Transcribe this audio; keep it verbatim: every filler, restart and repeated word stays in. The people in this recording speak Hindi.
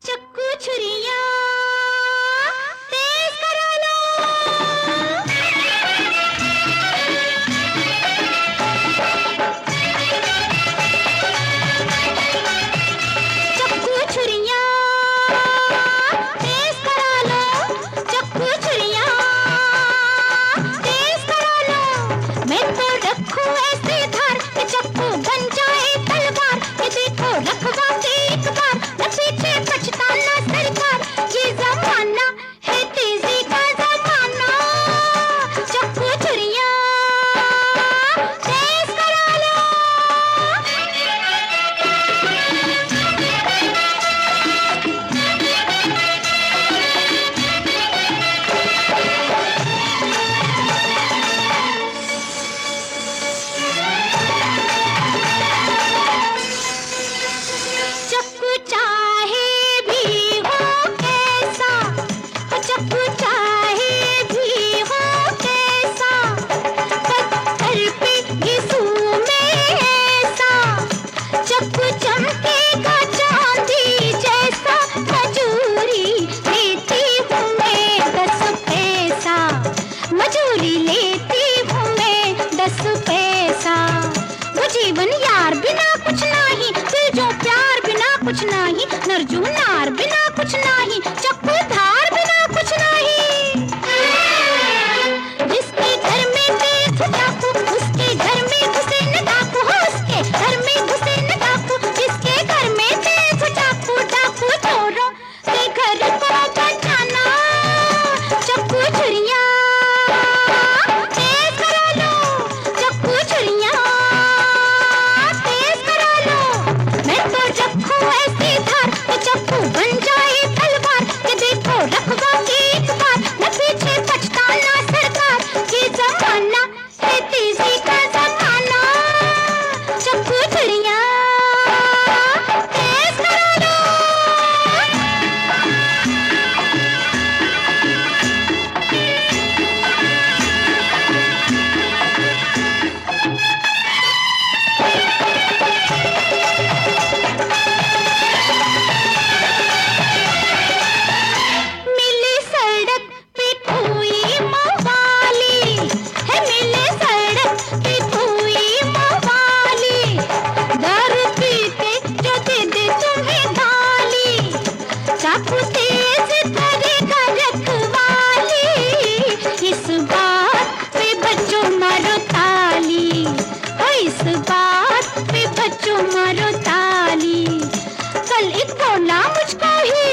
चक्कू छुरिया तेज करा लो। चक्कू छुरिया तेज करा लो, चक्कू छुरिया तेज करा लो। मैं तो रखूं ऐसे धार कि चक्कू बन जाए तलवार। ये देखो रखवा के एक बार, न पीछे पछताना सरकार। ये जमाना है तेजी का जमाना, चक्कू छुरिया तेज करा लो। चक्कू चाहे भी हो कैसा, चक्कू चाहे भी हो कैसा, पत्थर पे घिसू में ऐसा। चक्कू चमकेगा चांदी जैसा, मजूरी लेती हूँ मैं दस पैसा, मजूरी लेती हूँ मैं दस पैसा। वो जीवन यार बिना कुछ नहीं, दिल जो प्यार बिना कुछ नहीं, नरजू नार बिना कुछ नहीं, चक्कू धार बिना कुछ नहीं। जिसके घर में तेज डाकू, उसके घर में घुसे न डाकू, हो उसके घर में घुसे न डाकू। जिसके घर में तेज डाकू, डाकू चोरों के घर को बचाना, चक्कू छुरिया तेज करा लो, चक्कू छुरिया तेज करा लो। मैं तो रखूं ऐसी धार कि चक्कू बन जाए तलवार। ये देखो रखवा के एक बार, न पीछे पछताना सरकार। ये जमाना है तेजी का जमाना, चक्कू छुरिया तेज करा लो। मिली सड़क पे कोई मवाली है, मिले सड़क पे कोई मवाली। दारू पीते जो दे दे तुम्हें गाली, चाकू तेज करेगा रखवाली। इस बात पे बच्चों मारो ताली, हो इस बात पे बच्चों मारो ताली। कल एक बोला मुझको ही